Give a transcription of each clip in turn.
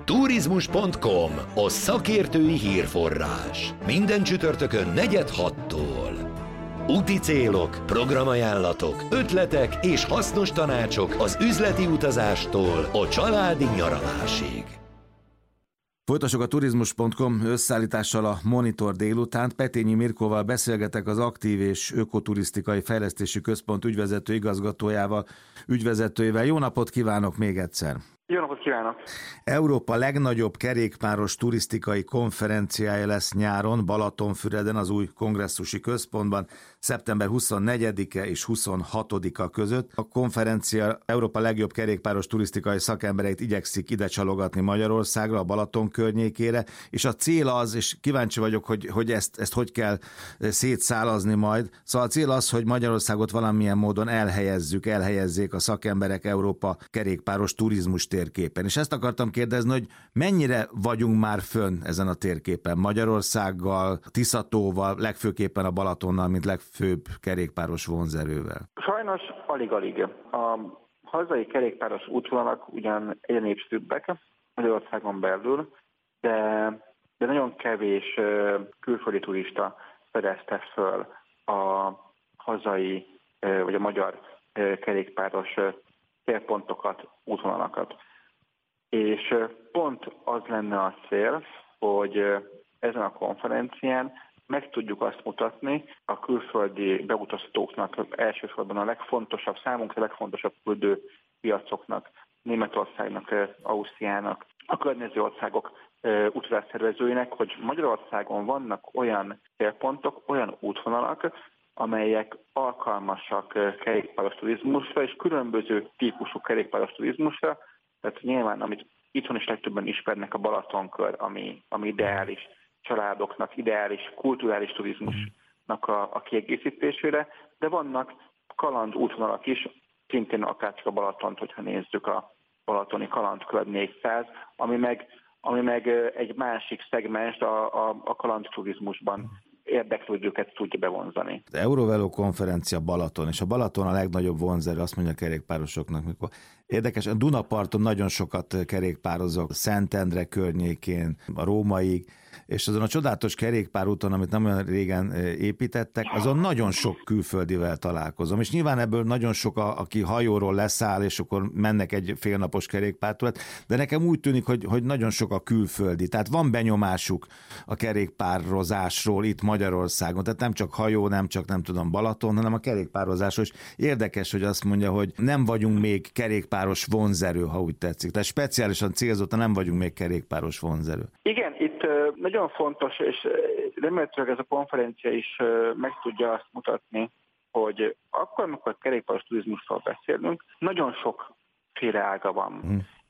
Turizmus.com, a szakértői hírforrás. Minden csütörtökön 4-6-tól. Úti célok, programajánlatok, ötletek és hasznos tanácsok az üzleti utazástól a családi nyaralásig. Folytassuk a Turizmus.com összeállítással a Monitor délutánt. Petényi Mirkóval beszélgetek, az Aktív és Ökoturisztikai Fejlesztési Központ ügyvezető igazgatójával, ügyvezetőjével. Jó napot kívánok még egyszer! Jó napot kívánok! Európa legnagyobb kerékpáros turisztikai konferenciája lesz nyáron Balatonfüreden, az új kongresszusi központban, szeptember 24-e és 26-a között. A konferencia Európa legjobb kerékpáros turisztikai szakembereit igyekszik ide csalogatni Magyarországra, a Balaton környékére, és a cél az, és kíváncsi vagyok, hogy ezt hogy kell szétszálazni majd. Szóval a cél az, hogy Magyarországot valamilyen módon elhelyezzék a szakemberek Európa kerékpáros turizmus térképen. És ezt akartam kérdezni, hogy mennyire vagyunk már fönn ezen a térképen Magyarországgal, Tiszatóval, legfőképpen a Balatonnal, mint legfőbb kerékpáros vonzerővel? Sajnos alig-alig. A hazai kerékpáros útvonalak ugyan egyre népszerűbbek Magyarországon belül, de nagyon kevés külföldi turista fedezte föl a hazai vagy a magyar kerékpáros célpontokat, útvonalakat. És pont az lenne a cél, hogy ezen a konferencián meg tudjuk azt mutatni a külföldi beutazóknak, elsősorban a legfontosabb, számunkra legfontosabb küldő piacoknak, Németországnak, Ausztriának, a környező országok utazásszervezőinek, hogy Magyarországon vannak olyan célpontok, olyan útvonalak, amelyek alkalmasak kerékpáros turizmusra, és különböző típusú kerékpáros turizmusra. Tehát nyilván, amit itthon is legtöbben ismernek, a Balatonkör, ami ideális családoknak, ideális kulturális turizmusnak a kiegészítésére, de vannak kaland útvonalak is, szintén akár csak a Balatont, hogyha nézzük a balatoni kalandkör 400, ami meg egy másik szegmens a kalandturizmusban érdeklődőket tudja bevonzani. Az Eurovelo konferencia Balaton, és a Balaton a legnagyobb vonzerő, azt mondja a kerékpárosoknak, mikor érdekes, a Dunaparton nagyon sokat kerékpározok, Szentendre környékén, a Rómaig, és azon a csodálatos kerékpárúton, amit nem olyan régen építettek, azon nagyon sok külföldivel találkozom, és nyilván ebből nagyon sok, aki hajóról leszáll, és akkor mennek egy félnapos kerékpártúrát, de nekem úgy tűnik, hogy nagyon sok a külföldi, tehát van benyomásuk a kerékpározásról itt Magyarországon, tehát nem csak hajó, nem csak nem tudom Balaton, hanem a kerékpározásról, és érdekes, hogy azt mondja, hogy nem vagyunk még kerékpáros vonzerő, ha úgy tetszik, tehát speciálisan célzottan nem vagyunk még kerékpáros vonzerő. Igen, itt nagyon fontos, és remélhetőleg ez a konferencia is meg tudja azt mutatni, hogy akkor, amikor kerékpáros turizmusról beszélünk, nagyon sokféle ága van.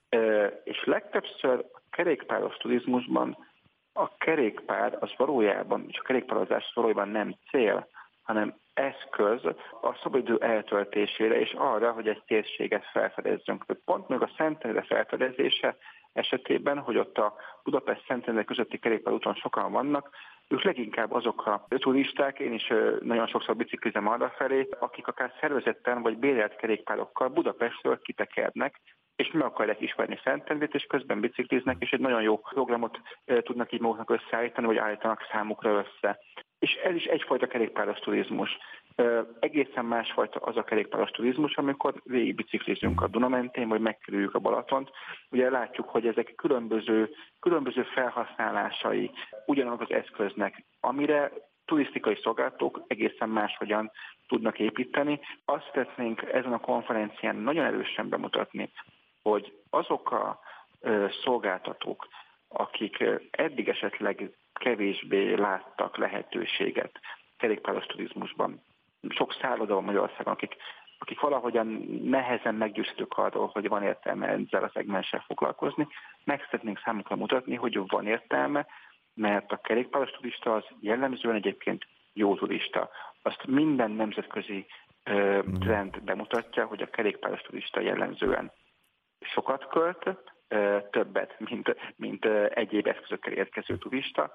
És legtöbbször a kerékpáros turizmusban a kerékpár az valójában, és a kerékpározás valójában nem cél, hanem eszköz a szabadidő eltöltésére, és arra, hogy egy térséget felfedezzünk. Pont még a Szentendre felfedezése esetében, hogy ott a Budapest-Szentendre közötti kerékpárúton sokan vannak, ők leginkább azok a turisták, én is nagyon sokszor biciklizem arrafelé, akik akár szervezetten vagy bérelt kerékpárokkal Budapestről kitekernek, és meg akarják ismerni Szentendrét, és közben bicikliznek, és egy nagyon jó programot tudnak így maguknak összeállítani, vagy állítanak számukra össze. És ez is egyfajta kerékpáros turizmus. Egészen másfajta az a kerékpáros turizmus, amikor végig biciklizünk a Duna mentén, vagy megkerüljük a Balatont. Ugye látjuk, hogy ezek különböző felhasználásai ugyanaz az eszköznek, amire turisztikai szolgáltatók egészen máshogyan tudnak építeni. Azt szeretnénk ezen a konferencián nagyon erősen bemutatni, hogy azok a szolgáltatók, akik eddig esetleg kevésbé láttak lehetőséget kerékpáros turizmusban. Sok szálloda van Magyarországon, akik valahogyan nehezen meggyőzhetők arról, hogy van értelme ezzel a szegmenssel foglalkozni. Meg szeretnénk számukra mutatni, hogy van értelme, mert a kerékpáros turista az jellemzően egyébként jó turista. Azt minden nemzetközi trend bemutatja, hogy a kerékpáros turista jellemzően sokat költ, többet, mint egyéb eszközökkel érkező turista.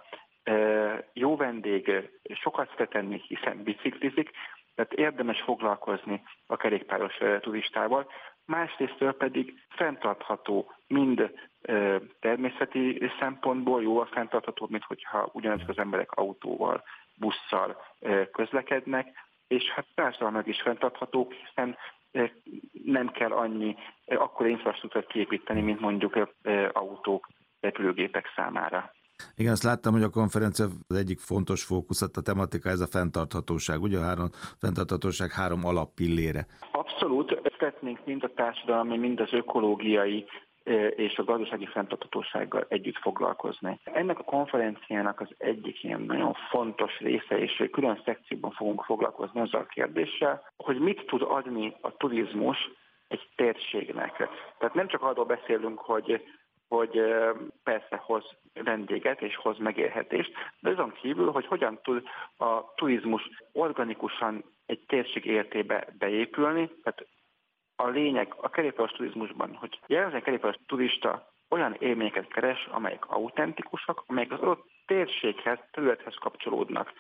Jó vendég, sokat szeret tenni, hiszen biciklizik, tehát érdemes foglalkozni a kerékpáros turistával. Másrésztől pedig fenntartható mind természeti szempontból jóval fenntarthatóbb, mint hogyha ugyanazok az emberek autóval, busszal közlekednek, és hát társadalmilag is fenntarthatók, hiszen nem kell akkora infrastruktúrát kiépíteni, mint mondjuk autók, repülőgépek számára. Igen, azt láttam, hogy a konferencia az egyik fontos fókusz, a tematika ez a fenntarthatóság, ugye a fenntarthatóság 3 alappillére. Abszolút, szeretnénk mind a társadalmi, mind az ökológiai és a gazdasági fenntarthatósággal együtt foglalkozni. Ennek a konferenciának az egyik ilyen nagyon fontos része, és külön szekcióban fogunk foglalkozni azzal a kérdéssel, hogy mit tud adni a turizmus egy térségnek. Tehát nem csak arról beszélünk, hogy persze hoz vendéget és hoz megélhetést, de azon kívül, hogy hogyan tud a turizmus organikusan egy térség életébe beépülni. Tehát a lényeg a kerékpáros turizmusban, hogy jelenleg a kerékpáros turista olyan élményeket keres, amelyek autentikusak, amelyek az adott térséghez, területhez kapcsolódnak.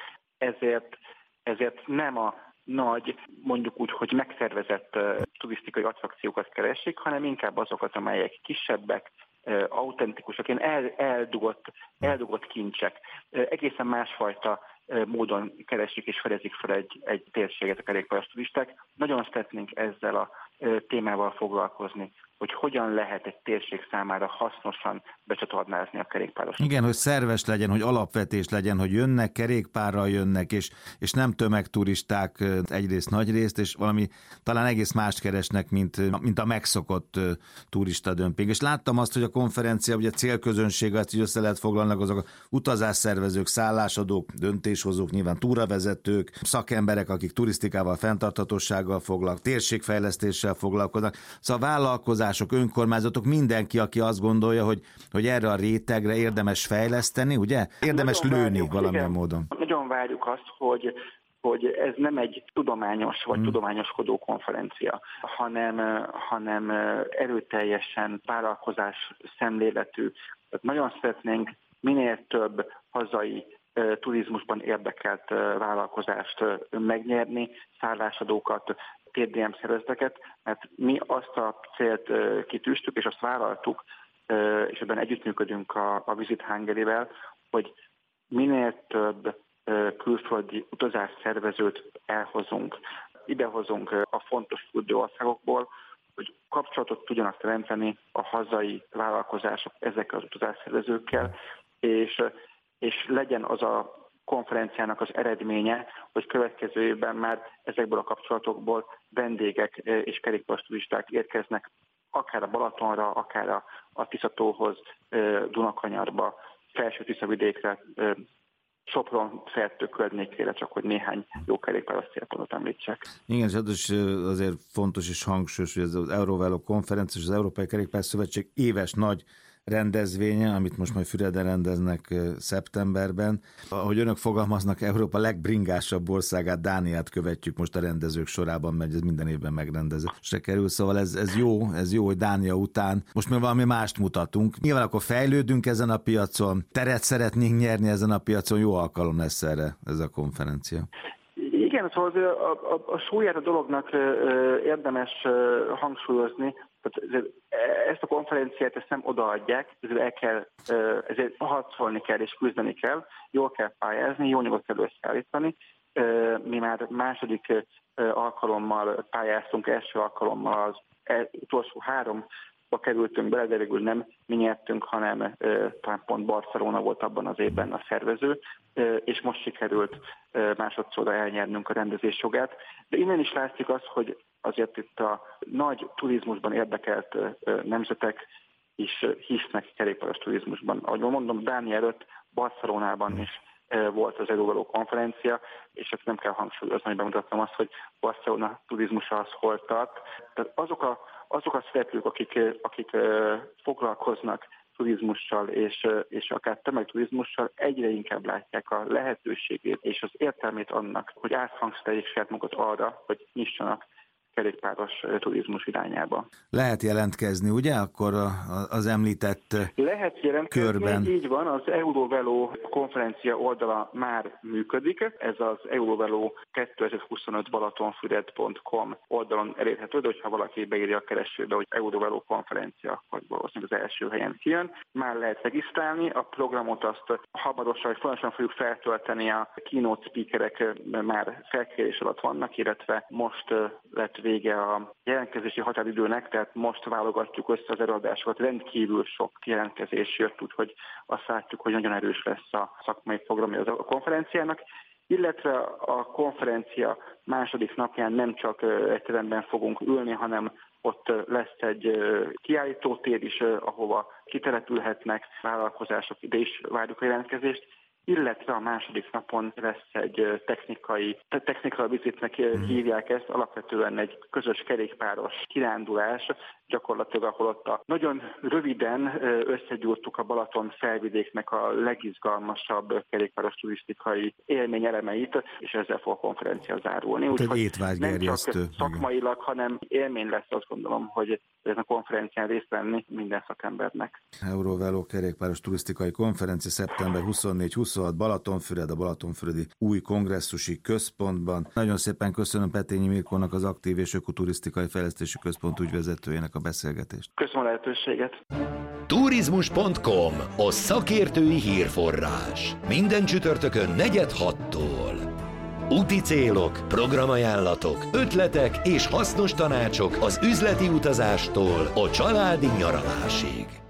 Ezért nem a nagy, mondjuk úgy, hogy megszervezett turisztikai attrakciókat keresik, hanem inkább azokat, amelyek kisebbek, autentikusak, ilyen eldugott kincsek. Egészen másfajta módon keresik és fedezik fel egy térséget a kerékpáros turisták. Nagyon szeretnénk ezzel a témával foglalkozni, hogy hogyan lehet egy térség számára hasznosan becsatornázni a kerékpáros. Igen, hogy szerves legyen, hogy alapvetés legyen, hogy jönnek, kerékpárral jönnek, és nem tömegturisták egyrészt, nagyrészt, és valami talán egész mást keresnek, mint a megszokott turistadömping. És láttam azt, hogy a konferencia, ugye célközönség, azt így össze lehet foglalni, azok utazásszervezők, szállásadók, döntéshozók, nyilván túravezetők, szakemberek, akik turisztikával, fenntarthatósággal foglalkoznak, térségfejlesztéssel foglalkoznak. Szóval vállalkozások, önkormányzatok, mindenki, aki azt gondolja, hogy erre a rétegre érdemes fejleszteni, ugye? Érdemes nagyon lőni várjuk, valamilyen módon. Nagyon várjuk azt, hogy ez nem egy tudományos vagy tudományoskodó konferencia, hanem erőteljesen vállalkozás szemléletű. Tehát nagyon szeretnénk minél több hazai turizmusban érdekelt vállalkozást megnyerni, szállásadókat, TDM szervezeteket, mert mi azt a célt kitűztük, és azt vállaltuk, és ebben együttműködünk a Visit Hungary-vel, hogy minél több külföldi utazásszervezőt elhozunk, idehozunk a fontos küldő országokból, hogy kapcsolatot tudjanak teremteni a hazai vállalkozások ezekkel az utazásszervezőkkel, és legyen az a konferenciának az eredménye, hogy következő évben már ezekből a kapcsolatokból vendégek és kerékpáros turisták érkeznek, akár a Balatonra, akár a Tiszatóhoz, Dunakanyarba, Felső-Tiszavidékre, Sopron, Fertő környékére, csak hogy néhány jó kerékpáros célpontot említsek. Igen, és azért fontos és hangsúlyos, hogy ez az Eurovelo konferencia és az Európai Kerékpár Szövetség éves nagy rendezvénye, amit most majd Füreden rendeznek szeptemberben. Ahogy önök fogalmaznak, Európa legbringásabb országát, Dániát követjük most a rendezők sorában, mert ez minden évben megrendezésre kerül, szóval ez jó, hogy Dánia után most még valami mást mutatunk. Nyilván akkor fejlődünk ezen a piacon, teret szeretnénk nyerni ezen a piacon, jó alkalom lesz erre ez a konferencia. Igen, szóval a súlyát a dolognak érdemes hangsúlyozni. Ezt a konferenciát ezt nem odaadják, ezért harcolni kell és küzdeni kell, jól kell pályázni, jó anyagot kell összeállítani. Mi már második alkalommal pályáztunk, első alkalommal az utolsó 3-ba kerültünk bele, de végül nem mi nyertünk, hanem talán pont Barcelona volt abban az évben a szervező, és most sikerült másodszorra elnyernünk a rendezés jogát. De innen is látszik az, hogy azért itt a nagy turizmusban érdekelt nemzetek is hisznek kerékpáros turizmusban. Ahogy mondom, Dánia előtt Barcelonában is volt az Eurovelo konferencia, és ezt nem kell hangsúlyozni, hogy bemutattam azt, hogy Barcelona turizmusa az hol tart. Tehát azok a szereplők, akik foglalkoznak turizmussal és akár tömegturizmussal, egyre inkább látják a lehetőségét és az értelmét annak, hogy áthangszeljék saját magukat arra, hogy nyissanak kerékpáros turizmus irányába. Lehet jelentkezni, ugye? Akkor az említett lehet jelentkezni, körben. Így van, az Eurovelo konferencia oldala már működik. Ez az Eurovelo 2025 balatonfüred.com oldalon elérhető, de hogyha valaki beírja a keresőbe, hogy Eurovelo konferencia, akkor valószínűleg az első helyen kijön. Már lehet regisztrálni, a programot azt hamarosan, hogy folyamatosan fogjuk feltölteni, a keynote speakerek már felkérés alatt vannak, illetve most lett vége a jelentkezési határidőnek, tehát most válogatjuk össze az előadásokat, rendkívül sok jelentkezés jött, úgyhogy azt látjuk, hogy nagyon erős lesz a szakmai programja a konferenciának, illetve a konferencia második napján nem csak egy teremben fogunk ülni, hanem ott lesz egy kiállítótér is, ahova kitelepülhetnek vállalkozások, ide is várjuk a jelentkezést, illetve a második napon lesz egy technikai vizitnek hívják ezt, alapvetően egy közös kerékpáros kirándulás, gyakorlatilag ahol ott nagyon röviden összegyúrtuk a Balaton felvidéknek a legizgalmasabb kerékpáros turisztikai élményelemeit, és ezzel fog a konferencia zárulni. Úgyhogy nem csak szakmailag, hanem élmény lesz, azt gondolom, hogy ezen a konferencián részt venni minden szakembernek. Eurovelo kerékpáros turisztikai konferencia szeptember 24-26 Balatonfüred, a Balatonfüredi új kongresszusi központban. Nagyon szépen köszönöm Petényi Mirkónak, az Aktív és Ökoturisztikai Fejlesztési Központ ügyvezetőjének a beszélgetést. Köszönöm a lehetőséget. Turizmus.com, a szakértői hírforrás. Minden csütörtökön 4-6-tól. Úti célok, programajánlatok, ötletek és hasznos tanácsok az üzleti utazástól a családi nyaralásig.